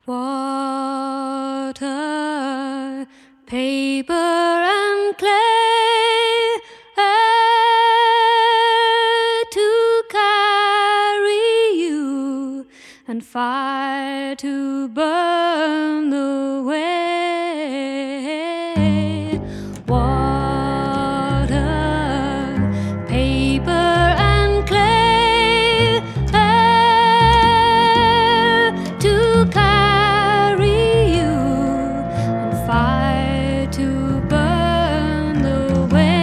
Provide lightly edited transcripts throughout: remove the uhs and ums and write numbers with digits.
Water, paper and clay, air to carry you, and fire to burn the way. Water, paper and clay, air to carry you, and fire to burn the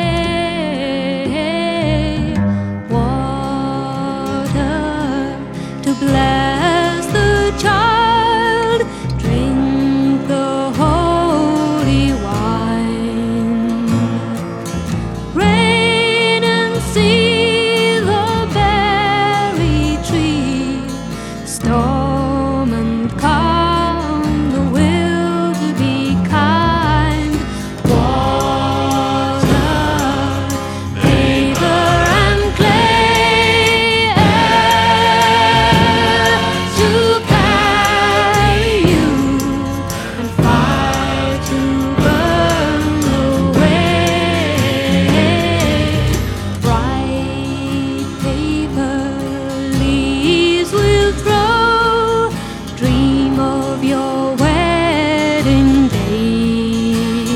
way. Water to bless the child, drink the holy wine. Rain and see the berry tree, storm and calm, the will to be kind. Water, paper and clay, air to carry you, and fire to burn the way. Bright paper leaves will throw, dream of your wedding day.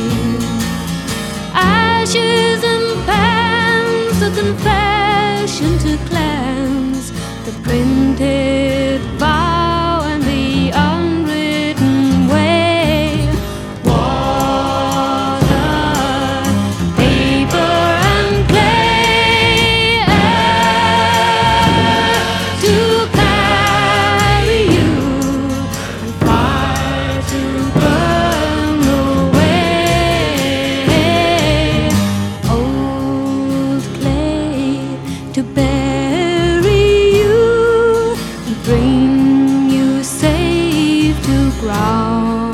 Ashes and pans, a confession to cleanse, the printed vow and the unwritten way. Water, paper and clay, air to carry you, and fire to burn the way. Old clay to bury you, and bring you safe to ground.